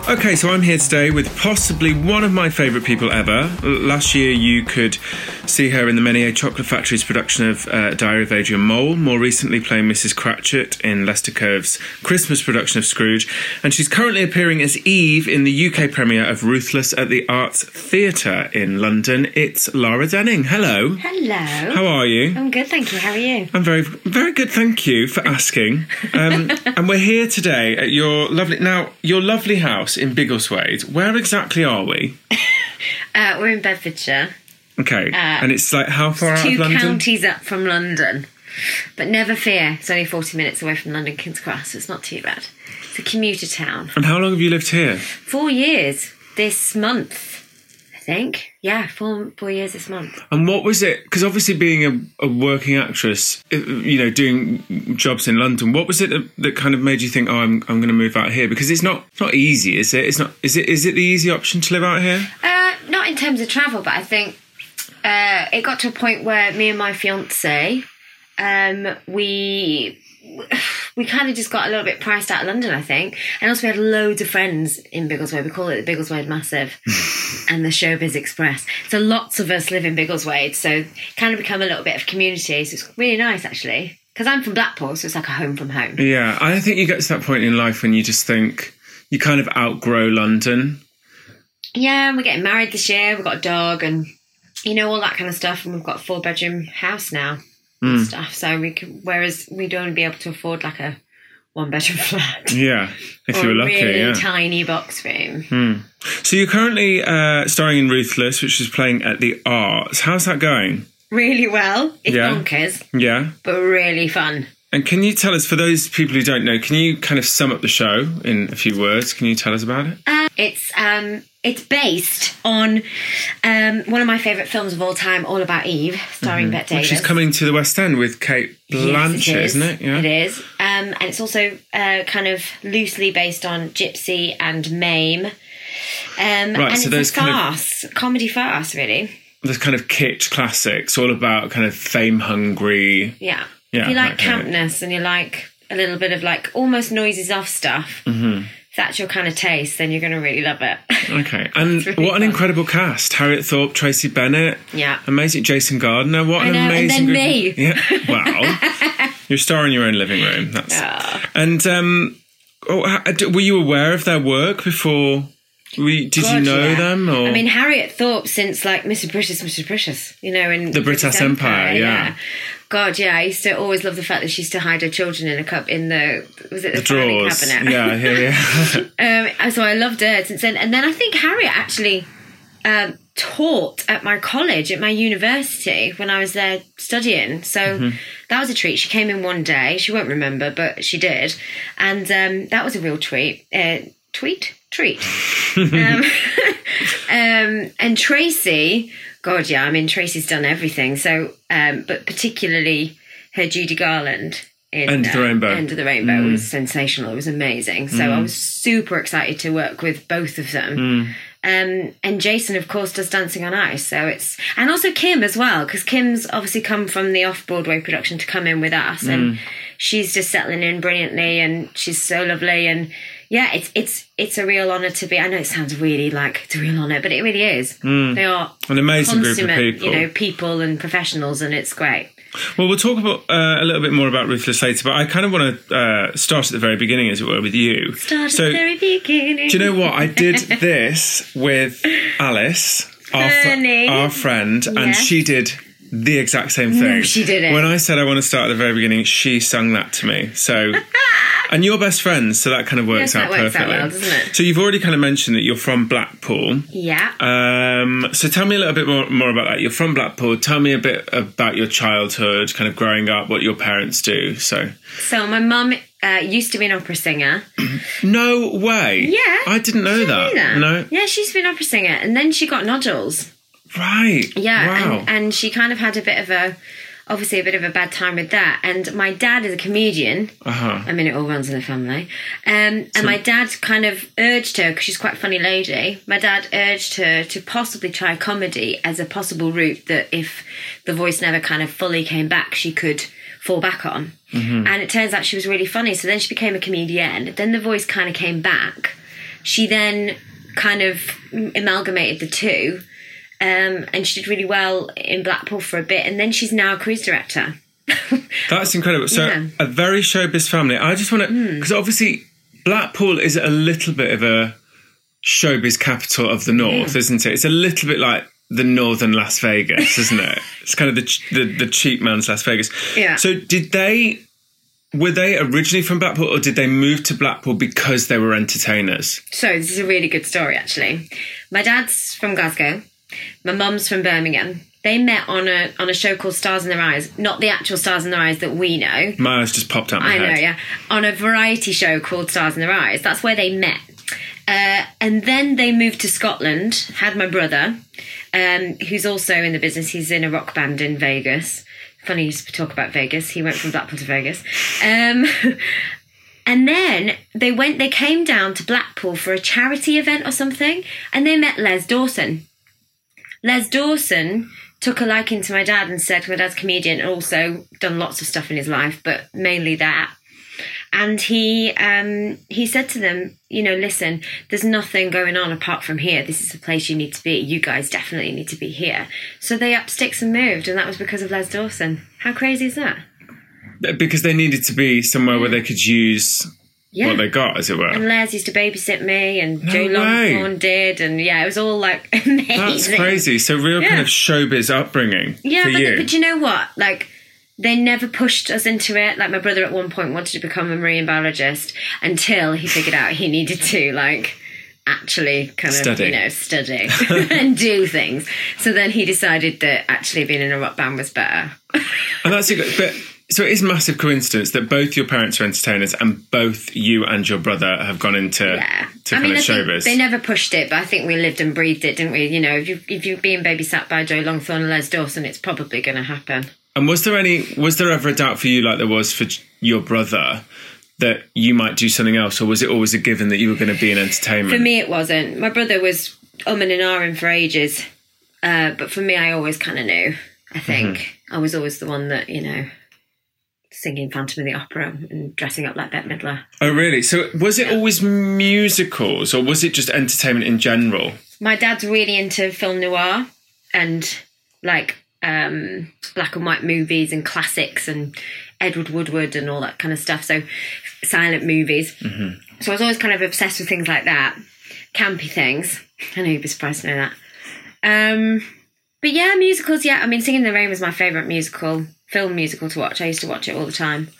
Okay, so I'm here today with possibly one of my favourite people ever. Last year you could see her in the Menier Chocolate Factory's production of Diary of Adrian Mole, more recently playing Mrs. Cratchit in Lester Cove's Christmas production of Scrooge, and she's currently appearing as Eve in the UK premiere of Ruthless at the Arts Theatre in London. It's Lara Denning. Hello. Hello. How are you? I'm good, thank you. How are you? I'm very, very good, thank you for asking. And we're here today at your lovely house in Biggleswade. Where exactly are we? We're in Bedfordshire. Okay, and it's like how far out of London? 2 counties up from London. But never fear, it's only 40 minutes away from London King's Cross, so it's not too bad. It's a commuter town. And how long have you lived here? 4 years this month, I think. Yeah, 4 years this month. And what was it? Because obviously being a working actress, doing jobs in London, what was it that kind of made you think, I'm going to move out here? Because it's not easy, is it? It's not. Is it the easy option to live out here? Not in terms of travel, but I think it got to a point where me and my fiancé, we kind of just got a little bit priced out of London, I think. And also we had loads of friends in Biggleswade. We call it the Biggleswade Massive and the Showbiz Express. So lots of us live in Biggleswade, so kind of become a little bit of community. So it's really nice, actually. Because I'm from Blackpool, so it's like a home from home. Yeah, I think you get to that point in life when you just think you kind of outgrow London. Yeah, and we're getting married this year. We've got a dog and, all that kind of stuff. And we've got a 4-bedroom house now. And stuff, so whereas we'd only be able to afford like a 1-bedroom flat. Yeah, if you were lucky, a really yeah. tiny box room. So you're currently starring in Ruthless, which is playing at the Arts. How's that going? Really well. It's bonkers. Yeah. But really fun. And can you tell us, for those people who don't know, can you kind of sum up the show in a few words? Can you tell us about it? It's based on one of my favourite films of all time, All About Eve, starring Bette Davis. Which is coming to the West End with Cate Blanchett, isn't it? Yeah. It is. And it's also kind of loosely based on Gypsy and Mame. And so it's a farce, comedy farce, really. There's kind of kitsch classics, all about kind of fame-hungry... Yeah. If you like campness and you like a little bit of like almost noises off stuff... If that's your kind of taste, then you're going to really love it. Okay. And really what an incredible cast. Harriet Thorpe, Tracy Bennett. Yeah. Amazing. Jason Gardner. What an amazing and then group. me. Yeah. Wow. You're a star in your own living room. And were you aware of their work before? Did you know them? Or? I mean, Harriet Thorpe since like Mr. Precious, in the British Empire, yeah. God, yeah, I used to always love the fact that she used to hide her children in a cup in the drawers cabinet. Yeah. So I loved her since then. And then I think Harriet actually taught at my college, at my university, when I was there studying. So that was a treat. She came in one day. She won't remember, but she did. And that was a real treat. Treat. And Tracy... God, yeah, I mean, Tracy's done everything. So, but particularly her Judy Garland in End of the Rainbow was sensational. It was amazing. So I was super excited to work with both of them. And Jason, of course, does Dancing on Ice. So and also Kim as well, because Kim's obviously come from the off-Broadway production to come in with us. And she's just settling in brilliantly and she's so lovely. And yeah, it's a real honour to be. I know it sounds really like it's a real honour, but it really is. They are an amazing group of people, people and professionals, and it's great. Well, we'll talk about a little bit more about Ruthless later, but I kind of want to start at the very beginning, as it were, with you. At the very beginning. Do you know what? I did this with Alice, our friend, and she did the exact same thing. No, she didn't. When I said I want to start at the very beginning, she sung that to me. So... And you're best friends, so that kind of works out perfectly. That works out well, doesn't it? So you've already kind of mentioned that you're from Blackpool. Yeah. So tell me a little bit more about that. You're from Blackpool. Tell me a bit about your childhood, kind of growing up, what your parents do. So my mum used to be an opera singer. No way. Yeah. I didn't know that. No. Yeah, she used to be an opera singer, and then she got nodules. Right. Yeah. Wow. And she kind of had a bit of a bad time with that. And my dad is a comedian. I mean, it all runs in the family. And my dad kind of urged her, because she's quite a funny lady, my dad urged her to possibly try comedy as a possible route that if the voice never kind of fully came back, she could fall back on. And it turns out she was really funny. So then she became a comedian. Then the voice kind of came back. she then kind of amalgamated the two, and she did really well in Blackpool for a bit, and then she's now a cruise director. That's incredible. So a very showbiz family. I just want to, because obviously Blackpool is a little bit of a showbiz capital of the north, isn't it? It's a little bit like the northern Las Vegas, isn't it? It's kind of the cheap man's Las Vegas. Yeah. So were they originally from Blackpool, or did they move to Blackpool because they were entertainers? So this is a really good story, actually. My dad's from Glasgow. My mum's from Birmingham. They met on a show called Stars in Their Eyes, not the actual Stars in Their Eyes that we know. My eyes just popped out my head. I know, yeah. On a variety show called Stars in Their Eyes. That's where they met. And then they moved to Scotland, had my brother, who's also in the business. He's in a rock band in Vegas. Funny you talk about Vegas. He went from Blackpool to Vegas. And then they came down to Blackpool for a charity event or something, and they met Les Dawson. Les Dawson took a liking to my dad and said, my dad's a comedian and also done lots of stuff in his life, but mainly that. And he said to them, listen, there's nothing going on apart from here. This is the place you need to be. You guys definitely need to be here. So they upped sticks and moved, and that was because of Les Dawson. How crazy is that? Because they needed to be somewhere where they could use what they got, as it were. And Les used to babysit me, and Joe Longthorne did, and it was all like amazing. That's crazy. So real kind of showbiz upbringing for you. But you know what? Like, they never pushed us into it. Like, my brother at one point wanted to become a marine biologist until he figured out he needed to, actually kind of, study and do things. So then he decided that actually being in a rock band was better. And that's it. But so it is a massive coincidence that both your parents are entertainers and both you and your brother have gone into showbiz. They never pushed it, but I think we lived and breathed it, didn't we? If you're being babysat by Joe Longthorne and Les Dawson, it's probably going to happen. And was there ever a doubt for you, like there was for your brother, that you might do something else, or was it always a given that you were going to be in entertainment? For me, it wasn't. My brother was and ahhing for ages, but for me, I always kind of knew. I think I was always the one that singing Phantom of the Opera and dressing up like Bette Midler. Oh, really? So was it always musicals, or was it just entertainment in general? My dad's really into film noir and black and white movies and classics and Edward Woodward and all that kind of stuff. So silent movies. Mm-hmm. So I was always kind of obsessed with things like that. Campy things. I know you'd be surprised to know that. But yeah, musicals, yeah. I mean, Singing in the Rain was my favourite film musical to watch. I used to watch it all the time.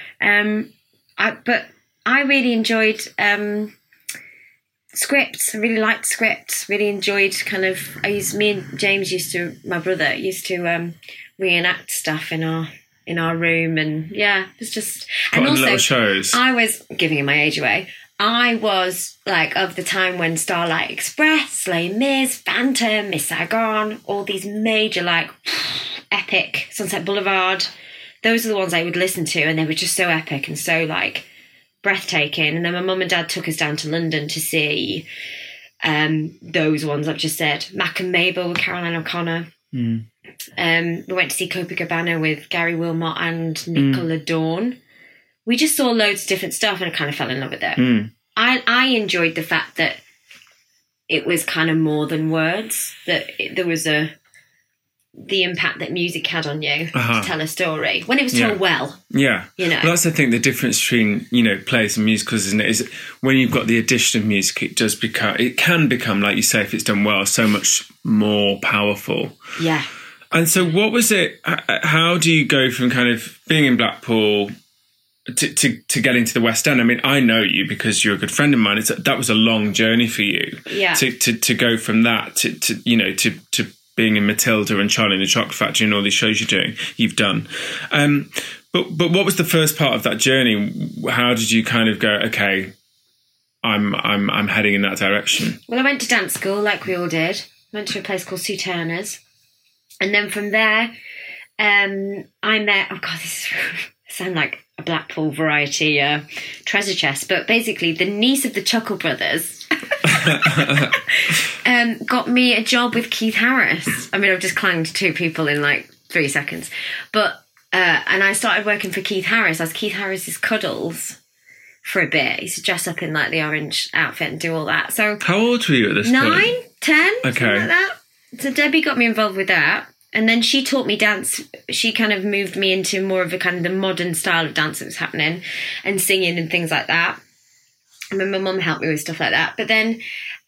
But I really enjoyed scripts. I really liked scripts. Really enjoyed me and James my brother used to reenact stuff in our room, and it was just and also little shows. I was giving my age away. I was of the time when Starlight Express, Les Mis, Phantom, Miss Saigon, all these major epic, Sunset Boulevard. Those are the ones I would listen to, and they were just so epic and so breathtaking. And then my mum and dad took us down to London to see those ones I've just said. Mac and Mabel with Caroline O'Connor. We went to see Copacabana with Gary Wilmot and Nicola Dawn. We just saw loads of different stuff, and I kind of fell in love with it. I enjoyed the fact that it was kind of more than words, that there was the impact that music had on you to tell a story when it was told well. Yeah. Well, that's the thing, the difference between, plays and musicals, isn't it? Is when you've got the addition of music, it can become, like you say, if it's done well, so much more powerful. Yeah. And so what was it, how do you go from kind of being in Blackpool to getting to the West End? I mean, I know you because you're a good friend of mine. That was a long journey for you. Yeah. To go from that to being in Matilda and Charlie and the Chocolate Factory and all these shows you've done. But what was the first part of that journey? How did you kind of go, okay, I'm heading in that direction? Well, I went to dance school like we all did. Went to a place called Sue Turner's. And then from there, I met, this sound like a Blackpool variety treasure chest, but basically the niece of the Chuckle Brothers got me a job with Keith Harris. I mean, I've just clanged two people in 3 seconds. But and I started working for Keith Harris as Keith Harris's Cuddles for a bit. I used to dress up in like the orange outfit and do all that. So how old were you at this point? 9, 10, Okay. something like that. So Debbie got me involved with that. And then she taught me dance. She kind of moved me into more of a kind of the modern style of dance that was happening and singing and things like that. And then my mum helped me with stuff like that. But then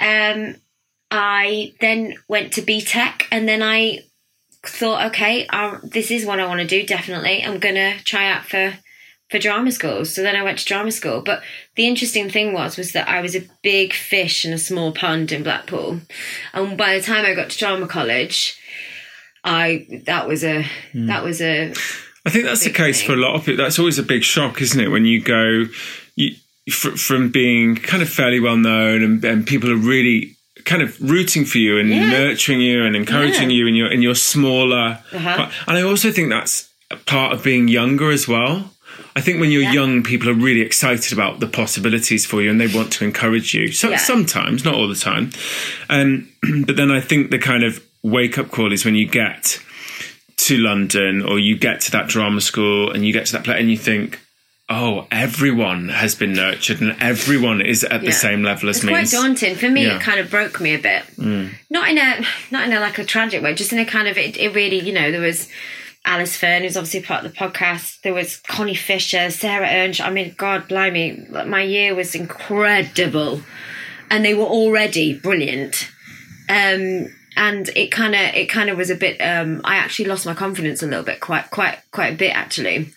I then went to BTEC, and then I thought, okay, this is what I want to do, definitely. I'm going to try out for drama schools. So then I went to drama school. But the interesting thing was that I was a big fish in a small pond in Blackpool. And by the time I got to drama college, that was a I think that's the case for a lot of people. That's always a big shock, isn't it? When you go from being kind of fairly well known and people are really kind of rooting for you and nurturing you and encouraging you in your smaller. And I also think that's part of being younger as well. I think when you're young, people are really excited about the possibilities for you and they want to encourage you. So sometimes, not all the time. But then I think the kind of wake-up call is when you get to London or you get to that drama school and you get to that place and you think, oh, everyone has been nurtured and everyone is at the same level as me. It's quite daunting. For me, it kind of broke me a bit. Not in a like a tragic way, just in a kind of, it really, you know, there was Alice Fern, who's obviously part of the podcast. There was Connie Fisher, Sarah Earnshaw. I mean, God, blimey, my year was incredible. And they were already brilliant. And it kind of was a bit, I actually lost my confidence a little bit, quite a bit, actually.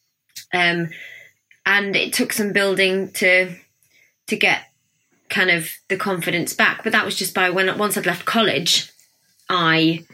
And it took some building to get kind of the confidence back. But that was just once I'd left college, I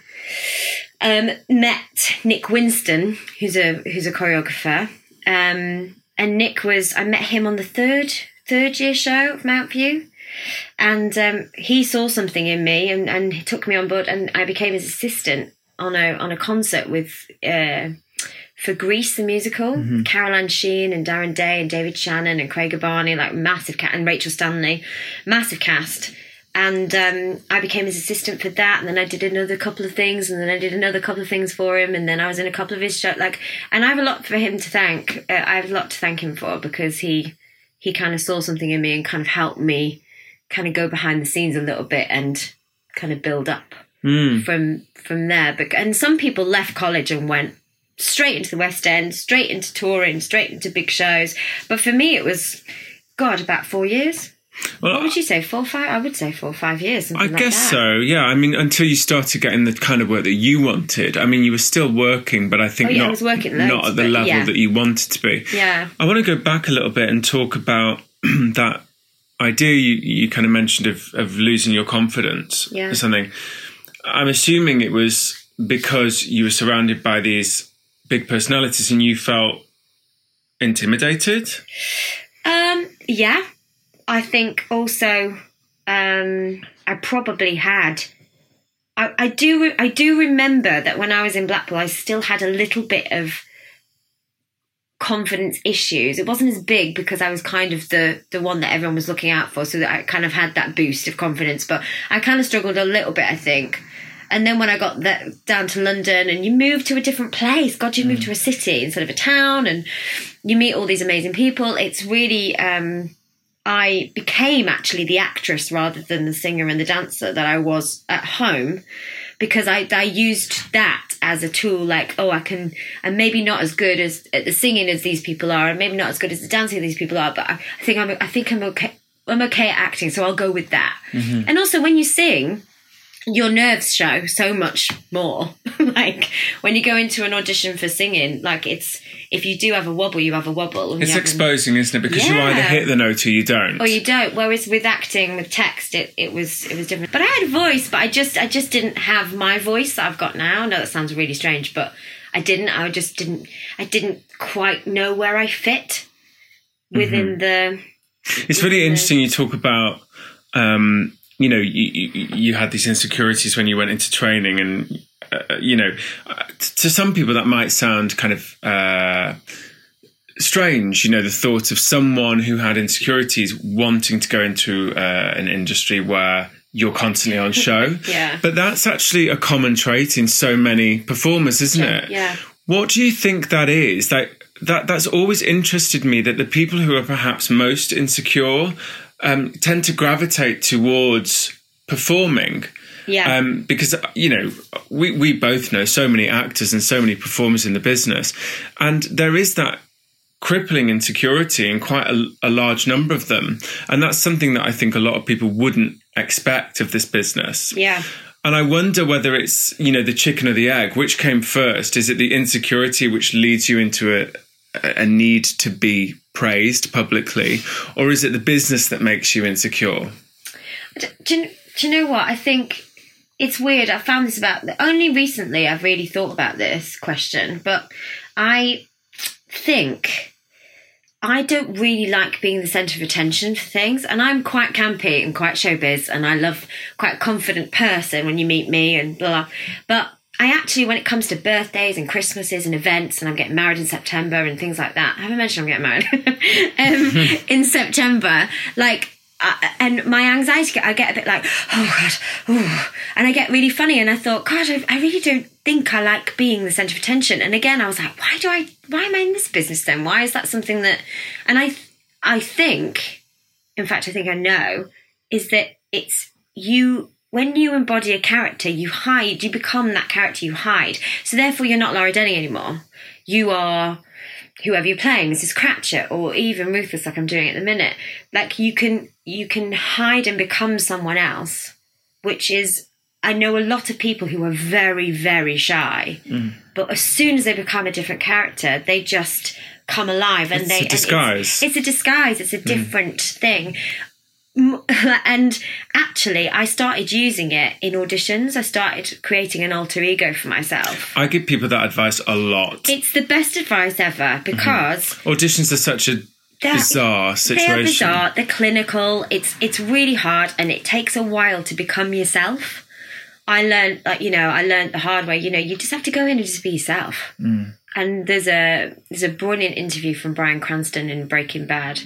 met Nick Winston, who's a choreographer. And Nick I met him on the third year show of Mount View. And he saw something in me and he took me on board, and I became his assistant on a concert with for Grease the musical. Caroline Sheen and Darren Day and David Shannon and Craig Abani, like massive cast, and Rachel Stanley, massive cast. And I became his assistant for that, and then I did another couple of things, and then I did another couple of things for him, and then I was in a couple of his shows. And I have a lot for him to thank. I have a lot to thank him for, because he kind of saw something in me and kind of helped me kind of go behind the scenes a little bit and kind of build up from there. And some people left college and went straight into the West End, straight into touring, straight into big shows. But for me, it was, about 4 years. Well, what would you say, 4 or 5? I would say 4 or 5 years. I guess so, yeah. I mean, until you started getting the kind of work that you wanted. I mean, you were still working, but I think I was working loads, not at the level that you wanted to be. Yeah. I want to go back a little bit and talk about that idea you kind of mentioned of losing your confidence or something. I'm assuming it was because you were surrounded by these big personalities and you felt intimidated? Yeah. I think also I probably had. I do remember that when I was in Blackpool, I still had a little bit of confidence issues. It wasn't as big because I was kind of the one that everyone was looking out for, so that I kind of had that boost of confidence. But I kind of struggled a little bit, I think. And then when I got down to London, and you move to a different place, God, you move to a city instead of a town, and you meet all these amazing people. It's really, I became actually the actress rather than the singer and the dancer that I was at home, because I used that as a tool, like, I'm maybe not as good as at the singing as these people are, and maybe not as good as the dancing as these people are, but I think I'm okay. I'm okay at acting, so I'll go with that. And also, when you sing, your nerves show so much more. Like when you go into an audition for singing, like if you do have a wobble, you have a wobble. And it's exposing, isn't it? Because you either hit the note or you don't. Or you don't. Whereas with acting, with text, it was different. But I had a voice, but I just didn't have my voice that I've got now. I know that sounds really strange, but I didn't. I didn't quite know where I fit within the. It's really interesting. You talk about. You had these insecurities when you went into training, and to some people that might sound kind of strange. The thought of someone who had insecurities wanting to go into an industry where you're constantly on show. But that's actually a common trait in so many performers, isn't it? Yeah. What do you think that is? Like, that's always interested me, that the people who are perhaps most insecure tend to gravitate towards performing. Yeah. Because, we both know so many actors and so many performers in the business, and there is that crippling insecurity in quite a large number of them. And that's something that I think a lot of people wouldn't expect of this business. Yeah. And I wonder whether it's, the chicken or the egg, which came first? Is it the insecurity which leads you into a need to be praised publicly, or is it the business that makes you insecure? Do you know what? I think it's weird. I found this only recently I've really thought about this question, but I think I don't really like being the centre of attention for things, and I'm quite campy and quite showbiz, and I love quite a confident person when you meet me and blah, blah. But I actually, when it comes to birthdays and Christmases and events, and I'm getting married in September and things like that, I haven't mentioned I'm getting married in September, and my anxiety, I get a bit like, oh God, and I get really funny. And I thought, God, I really don't think I like being the centre of attention. And again, I was like, why am I in this business then? Why is that something that, and I think, in fact, I think I know, is that it's you, when you embody a character, you become that character, you hide. So therefore you're not Laura Denning anymore. You are whoever you're playing, Mrs. Cratchit, or even Rufus, like I'm doing at the minute. Like you can hide and become someone else, which is, I know a lot of people who are very, very shy, but as soon as they become a different character, they just come alive. And it's a disguise. It's a disguise. It's a different thing. And actually, I started using it in auditions. I started creating an alter ego for myself. I give people that advice a lot. It's the best advice ever, because auditions are such a bizarre situation. They're bizarre. They're clinical. It's really hard, and it takes a while to become yourself. I learned, I learned the hard way. You just have to go in and just be yourself. And there's a brilliant interview from Bryan Cranston in Breaking Bad,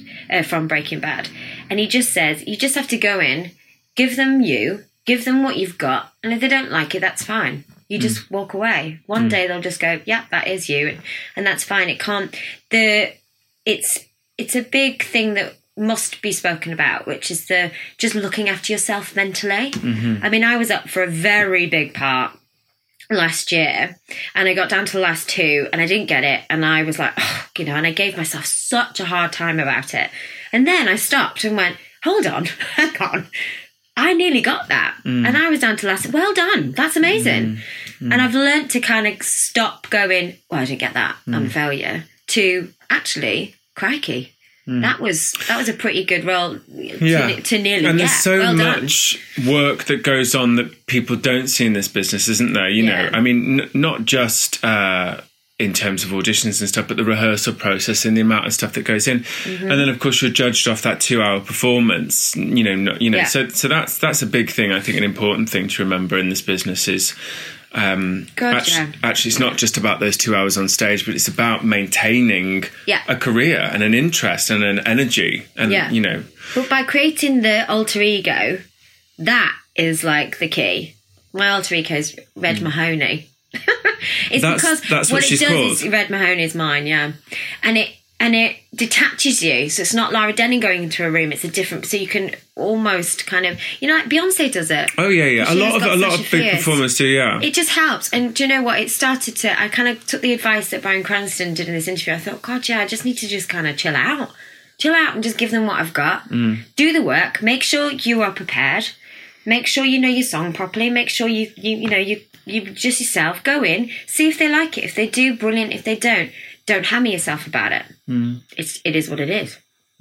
and he just says you just have to go in, give them what you've got, and if they don't like it, that's fine. You just walk away. One day they'll just go, yeah, that is you, and that's fine. It can't. It's a big thing that must be spoken about, which is the just looking after yourself mentally. I mean, I was up for a very big part last year, and I got down to the last two, and I didn't get it, and I was like, and I gave myself such a hard time about it. And then I stopped and went, hold on, hang on, I nearly got that, and I was down to last. Well done, that's amazing. And I've learnt to kind of stop going, well, I didn't get that, I'm a failure, to actually, crikey, that was a pretty good role to nearly get. And there's so much work that goes on that people don't see in this business, isn't there? You know, I mean, not just in terms of auditions and stuff, but the rehearsal process and the amount of stuff that goes in. And then, of course, you're judged off that 2-hour performance. So that's a big thing. I think an important thing to remember in this business is. Actually, it's not just about those 2 hours on stage, but it's about maintaining a career and an interest and an energy. And, But by creating the alter ego, that is like the key. My alter ego is Red Mahoney. That's what she's called. Is Red Mahoney is mine, and it detaches you. So it's not Laura Denning going into a room. It's a different. So you can almost kind of, like Beyonce does it. Oh yeah. A lot of big performers do. Yeah. It just helps. And do you know what? It started to. I kind of took the advice that Bryan Cranston did in this interview. I thought, God, I just need to just kind of chill out, and just give them what I've got. Do the work. Make sure you are prepared. Make sure you know your song properly. Make sure you just yourself. Go in, see if they like it. If they do, brilliant. If they don't hammer yourself about it. It is what it is.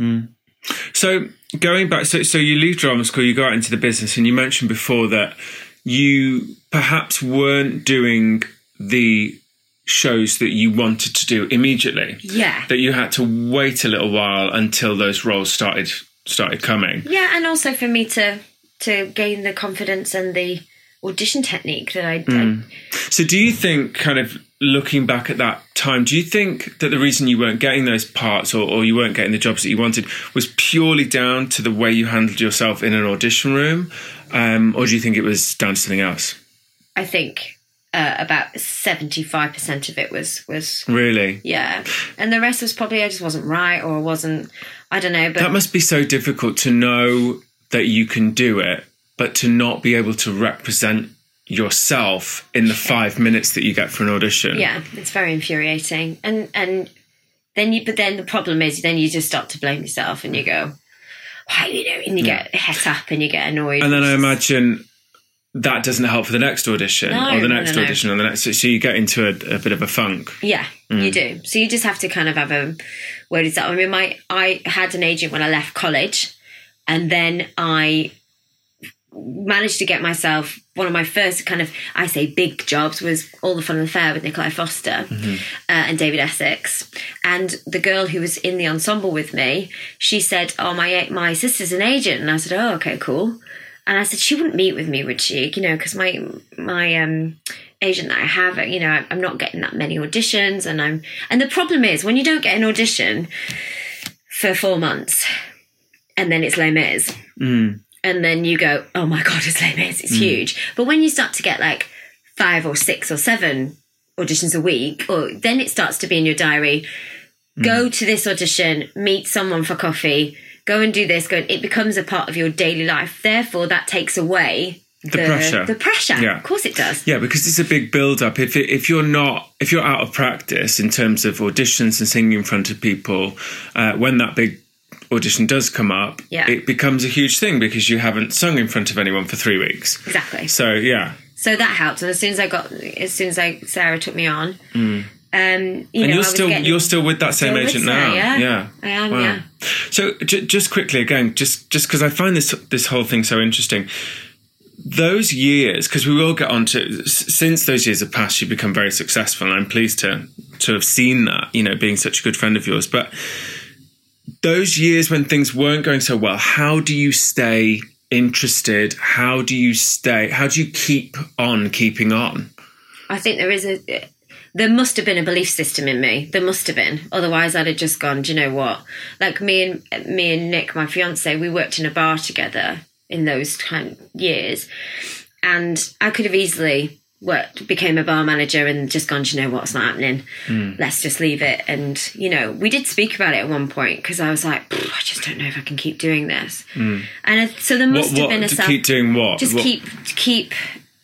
So going back, so you leave drama school, you go out into the business, and you mentioned before that you perhaps weren't doing the shows that you wanted to do immediately. Yeah. That you had to wait a little while until those roles started coming. Yeah, and also for me to gain the confidence and the audition technique that I. So do you think, kind of looking back at that time, do you think that the reason you weren't getting those parts or you weren't getting the jobs that you wanted was purely down to the way you handled yourself in an audition room? Or do you think it was down to something else? I think about 75% of it was really, yeah, and the rest was probably I just wasn't right, or wasn't, I don't know. But that must be so difficult to know that you can do it, but to not be able to represent yourself in the 5 minutes that you get for an audition. Yeah, it's very infuriating. And then the problem is then you just start to blame yourself and you go, why, and you get het up and you get annoyed. And then I imagine that doesn't help for the next audition or the next audition or the next. So you get into a bit of a funk. Yeah, you do. So you just have to kind of have a word is that. I mean, I had an agent when I left college, and then I managed to get myself one of my first kind of, I say big jobs, was All the Fun and the Fair with Nikolai Foster and David Essex. And the girl who was in the ensemble with me, she said, oh, my sister's an agent. And I said, oh, okay, cool. And I said, she wouldn't meet with me, would she? Because my agent that I have, I'm not getting that many auditions. And the problem is when you don't get an audition for 4 months and then it's Les Mis, and then you go, oh my God, it's Les Mis, it's huge. But when you start to get like 5 or 6 or 7 auditions a week, then it starts to be in your diary, go to this audition, meet someone for coffee, go and do this, it becomes a part of your daily life. Therefore, that takes away the pressure. The pressure, yeah. Of course it does. Yeah, because it's a big build-up. If you're out of practice in terms of auditions and singing in front of people, when that big audition does come up, it becomes a huge thing because you haven't sung in front of anyone for 3 weeks. Exactly. So yeah. So that helped, and as soon as Sarah took me on, and you're still with that same agent now. Yeah, I am. Wow. Yeah. So just quickly again, just because I find this whole thing so interesting. Those years, because we will get on to, since those years have passed, you've become very successful, and I'm pleased to have seen that, being such a good friend of yours. But those years when things weren't going so well, how do you stay interested? How do you keep on keeping on? I think there must have been a belief system in me. There must have been. Otherwise, I'd have just gone, do you know what? Like me and Nick, my fiance, we worked in a bar together in those kind of years. And I could have easily became a bar manager and just gone, do you know what? It's not happening. Let's just leave it. And, we did speak about it at one point because I was like, I just don't know if I can keep doing this. And so there must have been keep doing what? Just keep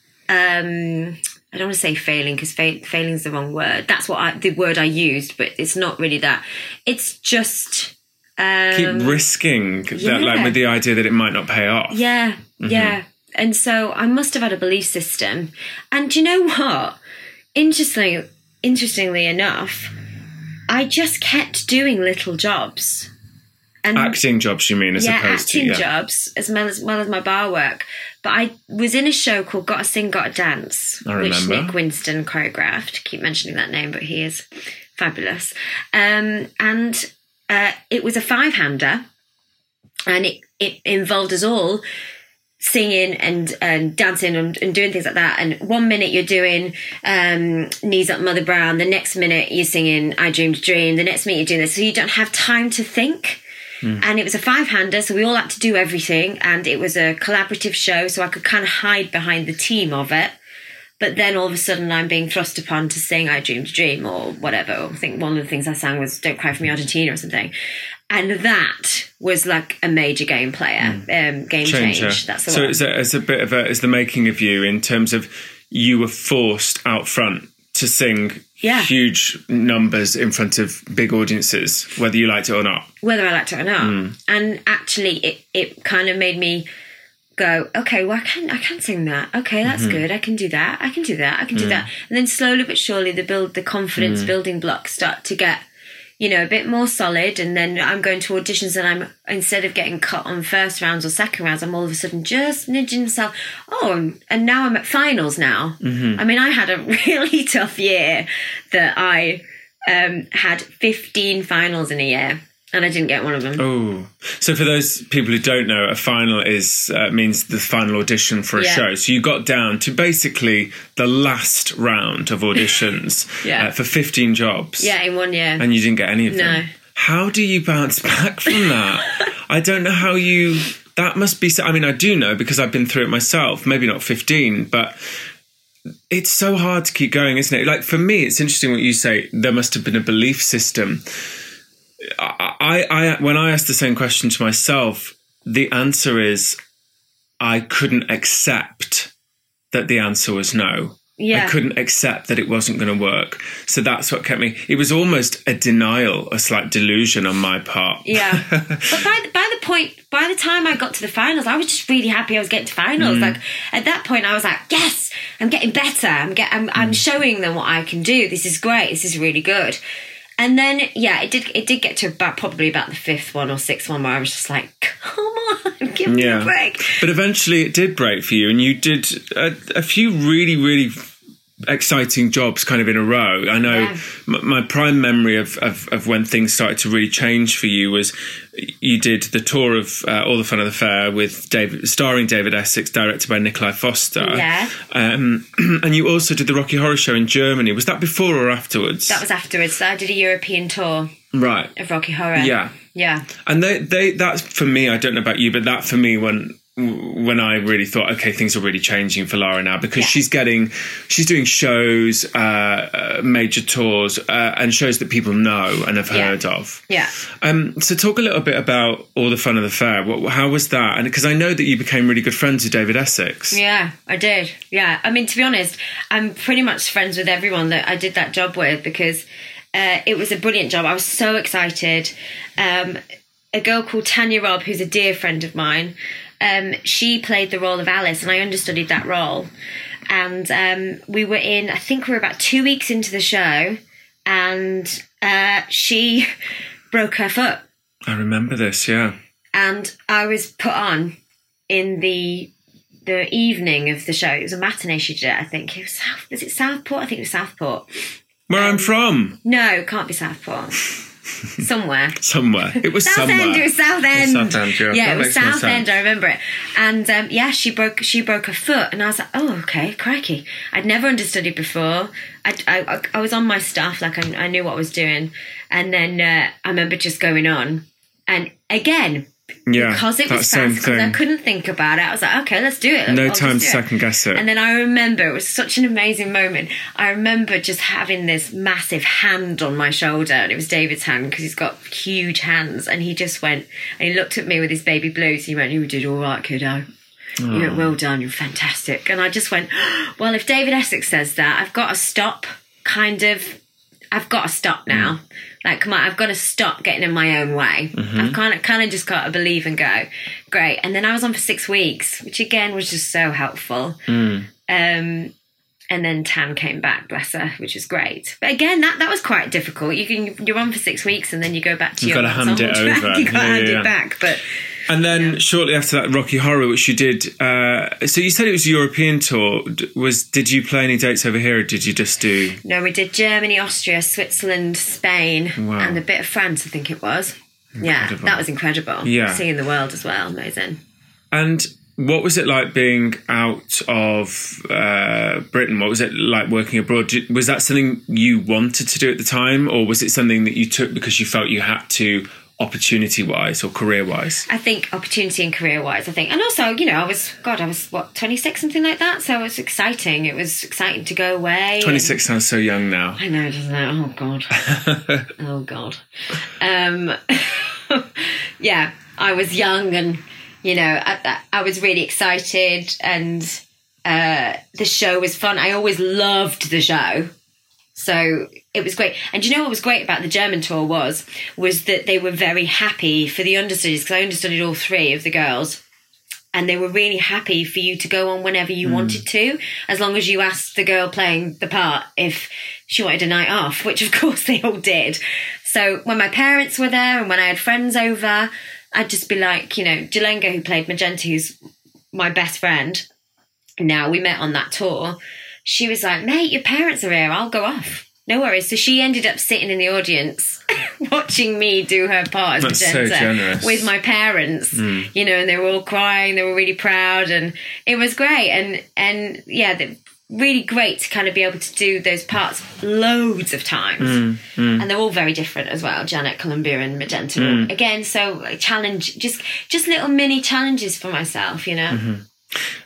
I don't want to say failing because failing is the wrong word. That's the word I used, but it's not really that. It's just keep risking that, like with the idea that it might not pay off. Yeah, yeah. And so I must have had a belief system. And do you know what? Interestingly enough, I just kept doing little jobs. And acting jobs, you mean, as opposed to acting jobs as well as my bar work. But I was in a show called Gotta Sing, Gotta Dance, which Nick Winston choreographed. Keep mentioning that name, but he is fabulous. And it was a 5-hander, and it involved us all singing and dancing and doing things like that. And 1 minute you're doing Knees Up Mother Brown, the next minute you're singing I Dreamed a Dream, the next minute you're doing this, so you don't have time to think. And it was a 5-hander, so we all had to do everything, and it was a collaborative show, so I could kind of hide behind the team of it. But then all of a sudden I'm being thrust upon to sing I Dreamed a Dream or whatever. I think one of the things I sang was Don't Cry For Me Argentina or something. And that was like a major game change. That's the one. So it's a bit of it's the making of you in terms of you were forced out front to sing huge numbers in front of big audiences, whether you liked it or not. Whether I liked it or not. And actually it kind of made me go, okay, well, I can sing that. Okay, that's good. I can do that. I can do that. And then slowly but surely the confidence building blocks start to get, a bit more solid. And then I'm going to auditions and instead of getting cut on first rounds or second rounds, I'm all of a sudden just nudging myself. Oh, and now I'm at finals now. I mean, I had a really tough year that I had 15 finals in a year. And I didn't get one of them. Oh, so for those people who don't know, a final means the final audition for a show. So you got down to basically the last round of auditions for 15 jobs. Yeah, in 1 year. And you didn't get any of them. No. How do you bounce back from that? I don't know how that must be. I mean, I do know because I've been through it myself. Maybe not 15, but it's so hard to keep going, isn't it? Like, for me, it's interesting what you say. There must have been a belief system. I when I asked the same question to myself, the answer is I couldn't accept that the answer was no. Yeah. I couldn't accept that it wasn't going to work. So that's what kept me. It was almost a denial, a slight delusion on my part. Yeah. But by the time I got to the finals, I was just really happy I was getting to finals. Like, at that point, I was like, yes, I'm getting better. I'm showing them what I can do. This is great. This is really good. And then, yeah, it did get to probably about the 5th one or 6th one where I was just like, come on, give me a break. But eventually it did break for you, and you did a few really, really exciting jobs kind of in a row. I know my prime memory of when things started to really change for you was you did the tour of All the Fun of the Fair with starring David Essex, directed by Nikolai Foster. Yeah. And you also did the Rocky Horror Show in Germany. Was that before or afterwards? That was afterwards. I did a European tour. Right. Of Rocky Horror. Yeah. Yeah. And that's for me, I don't know about you, but that for me when I really thought, okay, things are really changing for Lara now, because she's doing shows, major tours, and shows that people know and have heard of. Yeah. So talk a little bit about All the Fun of the Fair. How was that? And because I know that you became really good friends with David Essex. Yeah, I did. Yeah. I mean, to be honest, I'm pretty much friends with everyone that I did that job with, because it was a brilliant job. I was so excited. A girl called Tanya Robb, who's a dear friend of mine, she played the role of Alice, and I understudied that role. And we were I think we were about 2 weeks into the show, and she broke her foot. I remember this, yeah. And I was put on in the evening of the show. It was a matinee she did it, I think. Was it Southport? I think it was Southport. Where I'm from. No, it can't be Southport. Somewhere. It was Southend. somewhere. It was Southend. Southend, yeah. Yeah, it was Southend. I remember it. And she broke her foot, and I was like, oh, okay, crikey. I'd never understudied before. I was on my stuff, like I knew what I was doing, and then I remember just going on, and again. Yeah, because it was fast, because I couldn't think about it. I was like, okay, let's do it. No time to second guess it. And then I remember, it was such an amazing moment. I remember just having this massive hand on my shoulder, and it was David's hand, because he's got huge hands, and he just went, and he looked at me with his baby blues, and he went, you did all right, kiddo. You went, well done, you're fantastic. And I just went, well, if David Essex says that, I've got to stop now. Like, come on, I've got to stop getting in my own way. I've kind of just got to believe and go, great. And then I was on for 6 weeks, which again was just so helpful. And then Tan came back, bless her, which was great. But again, that was quite difficult. You're on for 6 weeks, and then you go back to your ensemble track. You've got to hand it back. But and then shortly after that, Rocky Horror, which you did. So you said it was a European tour. Did you play any dates over here, or did you just do? No, we did Germany, Austria, Switzerland, Spain, and a bit of France, I think it was. Incredible. Yeah, that was incredible. Yeah, seeing the world as well, amazing. And what was it like being out of Britain? What was it like working abroad? Was that something you wanted to do at the time, or was it something that you took because you felt you had to? Opportunity-wise or career-wise? I think opportunity and career-wise, I think. And also, I was 26, something like that, so it was exciting. It was exciting to go away. 26 sounds so young now. I know, doesn't it? Oh, God. Oh, God. Yeah, I was young, and, I was really excited, and the show was fun. I always loved the show. So it was great. And do you know what was great about the German tour was that they were very happy for the understudies, because I understudied all 3 of the girls, and they were really happy for you to go on whenever you wanted to, as long as you asked the girl playing the part if she wanted a night off, which of course they all did. So when my parents were there and when I had friends over, I'd just be like, Jalenga, who played Magenta, who's my best friend, now we met on that tour, she was like, mate, your parents are here, I'll go off. No worries. So she ended up sitting in the audience watching me do her part as Magenta with my parents, and they were all crying, they were really proud, and it was great. And yeah, really great to kind of be able to do those parts loads of times. And they're all very different as well, Janet, Columbia and Magenta. Again, so challenge, just little mini challenges for myself,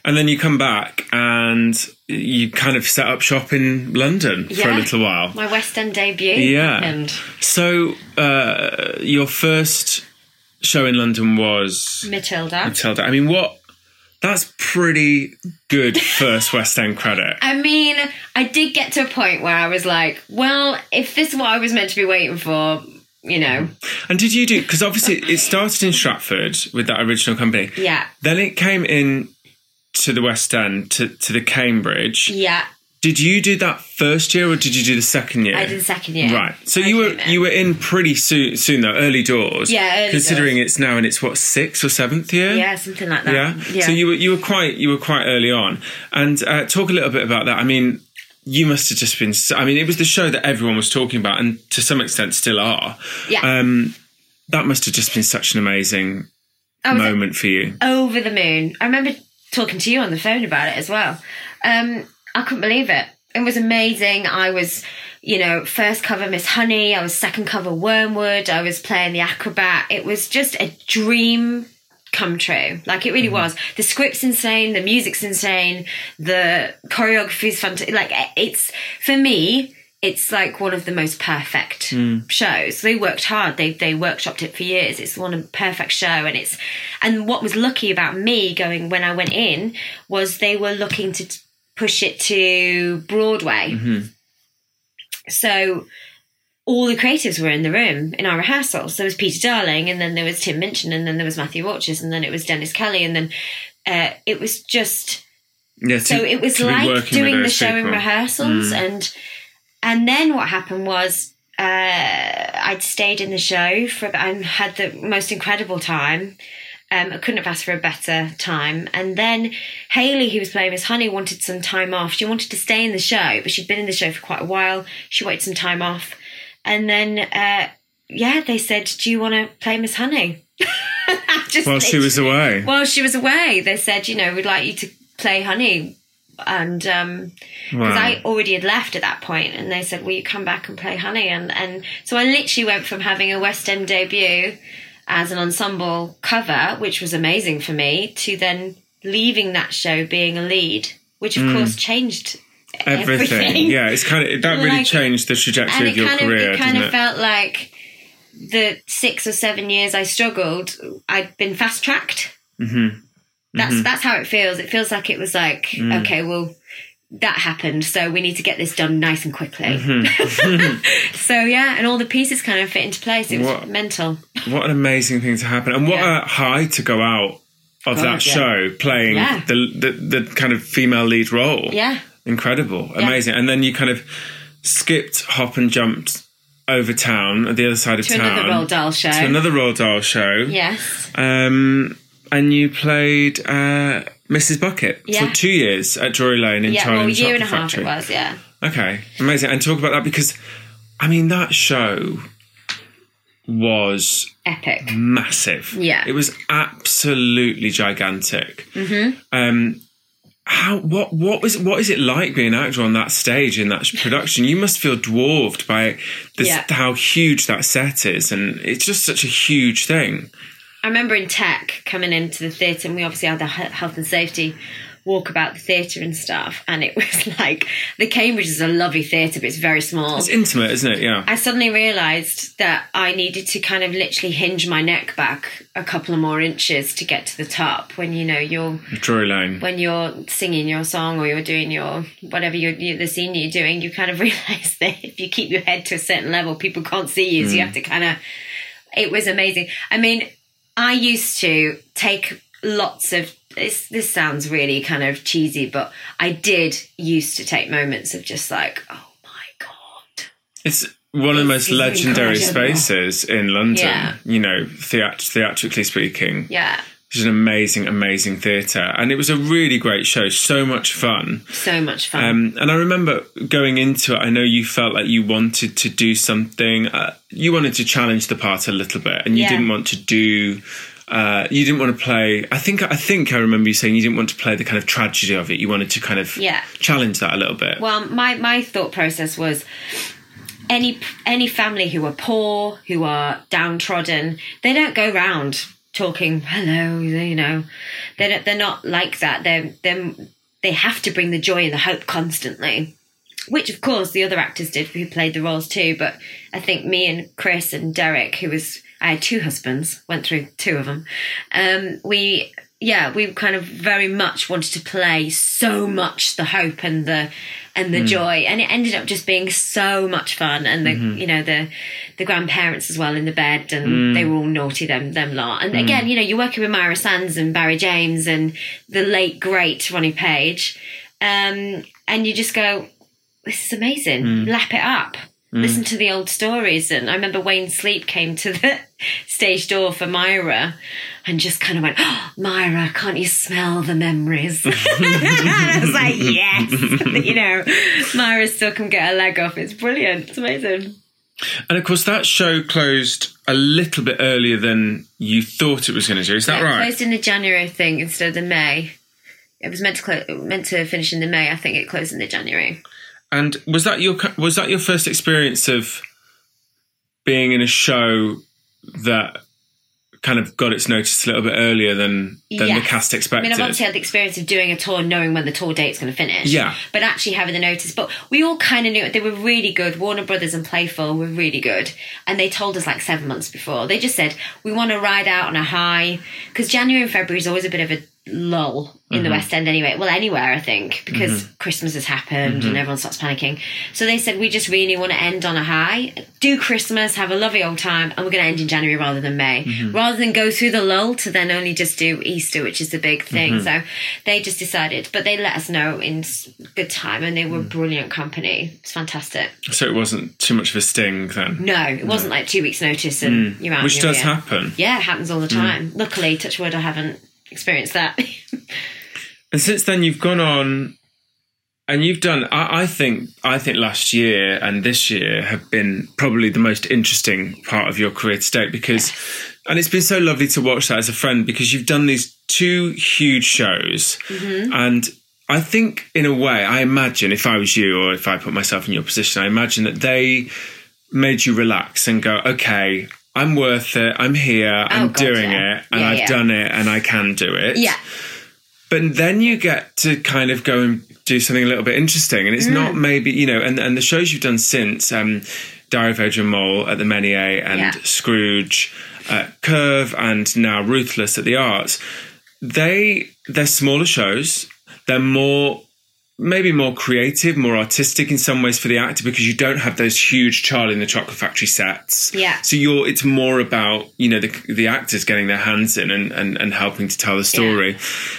And then you come back and you kind of set up shop in London for a little while. My West End debut. Yeah. And So your first show in London was Matilda. I mean, that's pretty good first West End credit. I mean, I did get to a point where I was like, well, if this is what I was meant to be waiting for, you know. And did you do, because obviously it started in Stratford with that original company. Yeah. Then it came in to the West End, to the Cambridge. Yeah. Did you do that first year or did you do the second year? I did the second year. Right. So you were in pretty soon though, early doors. Yeah, early considering doors. It's now in its 6th or 7th year? Yeah, something like that. Yeah. So you were quite early on. And talk a little bit about that. I mean, you must have just been, I mean, it was the show that everyone was talking about and to some extent still are. Yeah. That must have just been such an amazing moment for you. Over the moon. I remember talking to you on the phone about it as well. I couldn't believe it. It was amazing. I was, first cover Miss Honey. I was second cover Wormwood. I was playing the acrobat. It was just a dream come true. Like, it really was. The script's insane. The music's insane. The choreography's fantastic. Like, for me, it's like one of the most perfect shows. They worked hard. They workshopped it for years. It's one of the perfect show. And what was lucky about me going when I went in was they were looking to push it to Broadway. Mm-hmm. So all the creatives were in the room in our rehearsals. There was Peter Darling, and then there was Tim Minchin, and then there was Matthew Orchard, and then it was Dennis Kelly, and then it was just... Yeah, so it was like doing the show in rehearsals. And then what happened was I'd stayed in the show and had the most incredible time. I couldn't have asked for a better time. And then Hayley, who was playing Miss Honey, wanted some time off. She wanted to stay in the show, but she'd been in the show for quite a while. She wanted some time off. And then, they said, do you want to play Miss Honey? While she was away. While she was away. They said, we'd like you to play Honey. And because I already had left at that point, and they said, will you come back and play Honey? And so I literally went from having a West End debut as an ensemble cover, which was amazing for me, to then leaving that show being a lead, which of course changed everything. Yeah, it's that really changed the trajectory of your career. It kind of felt like the 6 or 7 years I struggled, I'd been fast tracked. Mm-hmm. That's how it feels. It feels like it was like, okay, well, that happened, so we need to get this done nice and quickly. Mm-hmm. So, and all the pieces kind of fit into place. It was mental. What an amazing thing to happen. And what a high to go out of that show, playing the kind of female lead role. Yeah. Incredible. Amazing. And then you kind of skipped, hop and jumped over town, at the other side of town. To another Roald Dahl show. Yes. And you played Mrs. Bucket for 2 years at Drury Lane in Charlie and the Chocolate Factory. A year and a half it was, yeah. Okay, amazing. And talk about that, because, I mean, that show was... epic. Massive. Yeah. It was absolutely gigantic. Mm-hmm. What is it like being an actor on that stage in that production? You must feel dwarfed by how huge that set is, and it's just such a huge thing. I remember in Tech coming into the theatre, and we obviously had the health and safety walk about the theatre and stuff, and it was like, the Cambridge is a lovely theatre, but it's very small. It's intimate, isn't it? Yeah. I suddenly realised that I needed to kind of literally hinge my neck back a couple of more inches to get to the top when, you're... Drury Lane. When you're singing your song or you're doing your... whatever the scene you're doing, you kind of realise that if you keep your head to a certain level, people can't see you, so you have to kind of... It was amazing. I mean... I used to take lots of... This sounds really kind of cheesy, but I did used to take moments of just like, oh my God. It's one of the most legendary spaces in London, theatrically speaking. Yeah. It's an amazing, amazing theatre. And it was a really great show. So much fun. So much fun. And I remember going into it, I know you felt like you wanted to do something. You wanted to challenge the part a little bit. And you didn't want to do... you didn't want to play... I think I remember you saying you didn't want to play the kind of tragedy of it. You wanted to kind of challenge that a little bit. Well, my thought process was... Any family who are poor, who are downtrodden, they don't go round talking, hello, you know. They're not like that. They have to bring the joy and the hope constantly, which, of course, the other actors did who played the roles too. But I think me and Chris and Derek, I had 2 husbands, went through 2 of them. We kind of very much wanted to play so much the hope and the joy, and it ended up just being so much fun. And the grandparents as well in the bed, and they were all naughty, them lot. And again, you know, you're working with Myra Sands and Barry James and the late great Ronnie Page, and you just go, this is amazing. Lap it up. Listen to the old stories. And I remember Wayne Sleep came to the stage door for Myra and just kind of went, oh, Myra, can't you smell the memories? I was like, yes. You know, Myra still can get her leg off. It's brilliant. It's amazing. And of course, that show closed a little bit earlier than you thought it was going to do. Is that right? It closed in the January, I think, instead of the May. It was meant to finish in the May. I think it closed in the January. And was that your first experience of being in a show that kind of got its notice a little bit earlier than the cast expected? I mean, I've obviously had the experience of doing a tour, knowing when the tour date's going to finish. Yeah. But actually having the notice. But we all kind of knew they were really good. Warner Brothers and Playful were really good. And they told us like 7 months before. They just said, we want to ride out on a high. Because January and February is always a bit of a lull in the West End anyway. Well, anywhere, I think, because Christmas has happened and everyone starts panicking. So they said, we just really want to end on a high, do Christmas, have a lovely old time, and we're going to end in January rather than May, rather than go through the lull to then only just do Easter, which is the big thing. So they just decided, but they let us know in good time, and they were brilliant company. It's fantastic. So it wasn't too much of a sting then? No, it wasn't like 2 weeks notice and you're out. Which does happen. Yeah, it happens all the time. Luckily, touch wood, I haven't experienced that. And since then you've gone on and you've done, I think last year and this year have been probably the most interesting part of your career to date, because and it's been so lovely to watch that as a friend, because you've done these 2 huge shows and I think in a way, I imagine if I was you or if I put myself in your position, I imagine that they made you relax and go, okay, I'm worth it, I'm here, I'm doing it, and I've done it, and I can do it. Yeah. But then you get to kind of go and do something a little bit interesting, and it's not maybe, you know, and the shows you've done since, Diary of Adrian Mole at the Menier and Scrooge at Curve and now Ruthless at the Arts, they're smaller shows, they're maybe more creative, more artistic in some ways for the actor, because you don't have those huge Charlie and the Chocolate Factory sets. Yeah. So it's more about, you know, the actors getting their hands in and helping to tell the story.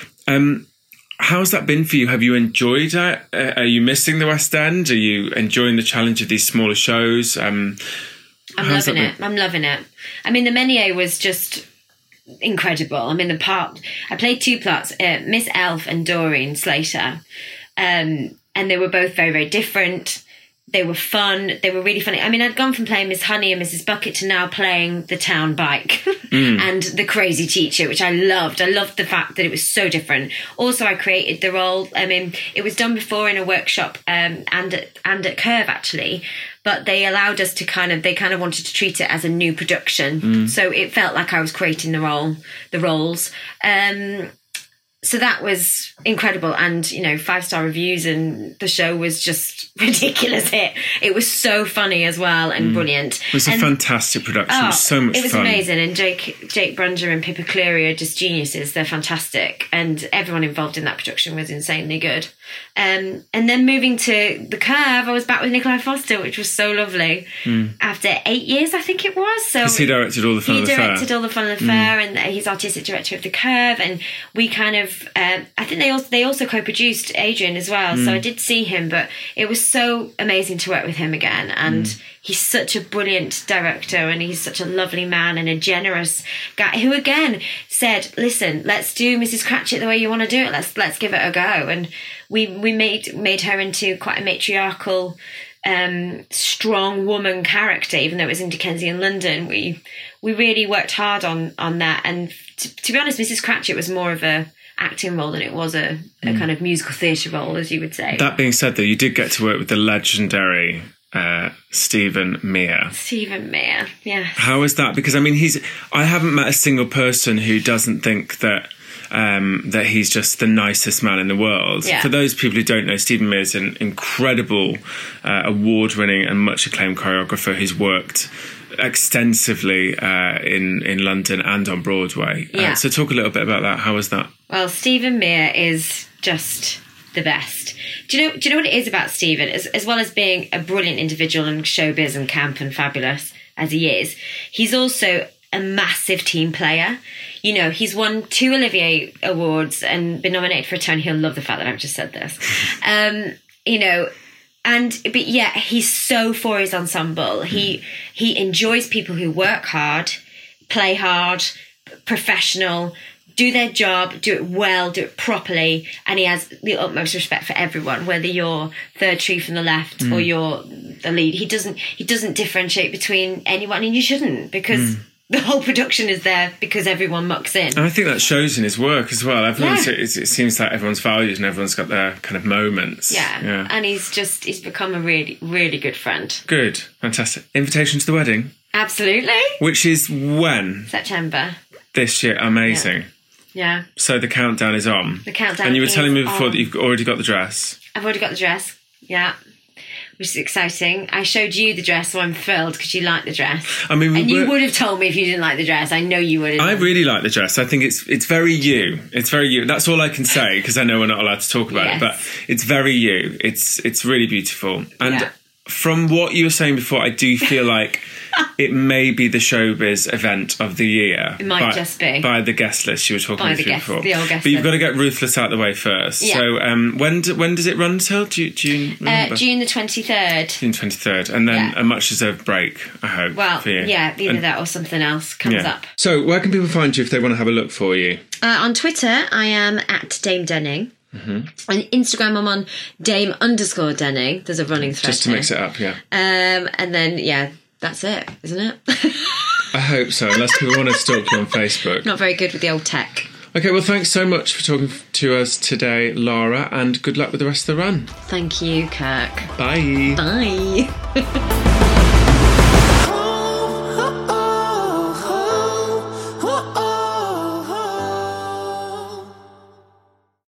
How's that been for you? Have you enjoyed it? Are you missing the West End? Are you enjoying the challenge of these smaller shows? I'm loving it. I'm loving it. I mean, the Menier was just incredible. I mean, I played 2 parts, Miss Elf and Doreen Slater. And they were both very, very different. They were fun. They were really funny. I mean, I'd gone from playing Miss Honey and Mrs. Bucket to now playing the town bike and the crazy teacher, which I loved. I loved the fact that it was so different. Also, I created the role. I mean, it was done before in a workshop and at Curve, actually. But they allowed us to they wanted to treat it as a new production. So it felt like I was creating the roles. So that was incredible, and 5-star reviews, and the show was just ridiculous hit. It was so funny as well and brilliant. It was a fantastic production. It was so much fun. It was amazing, and Jake Brunger and Pippa Cleary are just geniuses. They're fantastic, and everyone involved in that production was insanely good. And then moving to the Curve, I was back with Nikolai Foster, which was so lovely. After 8 years, I think it was. So he directed All the Fun of the Fair. He directed All the Fun of the Fair, and he's artistic director of the Curve. And we kind of, I think they also co-produced Adrian as well. So I did see him, but it was so amazing to work with him again. And he's such a brilliant director, and he's such a lovely man and a generous guy who again said, listen, let's do Mrs. Cratchit the way you want to do it. Let's give it a go. And we made her into quite a matriarchal, strong woman character, even though it was in Dickensian London. We really worked hard on that. And to be honest, Mrs. Cratchit was more of a acting role than it was a kind of musical theatre role, as you would say. That being said, though, you did get to work with the legendary Stephen Mear. Stephen Mear, yeah. How is that? Because, I mean, I haven't met a single person who doesn't think that that he's just the nicest man in the world. Yeah. For those people who don't know, Stephen Mear is an incredible, award-winning and much acclaimed choreographer who's worked extensively in London and on Broadway. Yeah. So talk a little bit about that. How was that? Well, Stephen Mear is just the best. Do you know what it is about Stephen? As well as being a brilliant individual and showbiz and camp and fabulous as he is, he's also a massive team player. You know, he's won 2 Olivier Awards and been nominated for a Tony. He'll love the fact that I've just said this. You know, but yeah, he's so for his ensemble. He enjoys people who work hard, play hard, professional, do their job, do it well, do it properly, and he has the utmost respect for everyone, whether you're third tree from the left or you're the lead. He doesn't differentiate between anyone, and you shouldn't, because the whole production is there because everyone mucks in. And I think that shows in his work as well. It seems like everyone's valued and everyone's got their kind of moments. Yeah. And he's become a really, really good friend. Good. Fantastic. Invitation to the wedding? Absolutely. Which is when? September. This year. Amazing. Yeah. So the countdown is on. The countdown. And you were telling me before on. that you've already got the dress. I've already got the dress. Yeah. Which is exciting. I showed you the dress, so I'm thrilled because you like the dress. I mean, you would have told me if you didn't like the dress. I know you would have. I really like the dress. I think it's very you. It's very you. That's all I can say because I know we're not allowed to talk about it. But it's very you. It's really beautiful. And from what you were saying before, I do feel like it may be the showbiz event of the year. It might just be. By the guest list you were talking about before. The old guest but you've list. got to get Ruthless out of the way first. Yeah. So when does it run till? Do you remember? June the 23rd. June 23rd. And then a much-deserved break, I hope, for you. Yeah, either that or something else comes up. So where can people find you if they want to have a look for you? On Twitter, I am at Dame Denning. Mm-hmm. On Instagram, I'm on Dame_Denning. There's a running thread just to mix it up, yeah. And then, that's it, isn't it? I hope so, unless people want to stalk you on Facebook. Not very good with the old tech. Okay, well, thanks so much for talking to us today, Lara, and good luck with the rest of the run. Thank you, Kirk. Bye. Bye.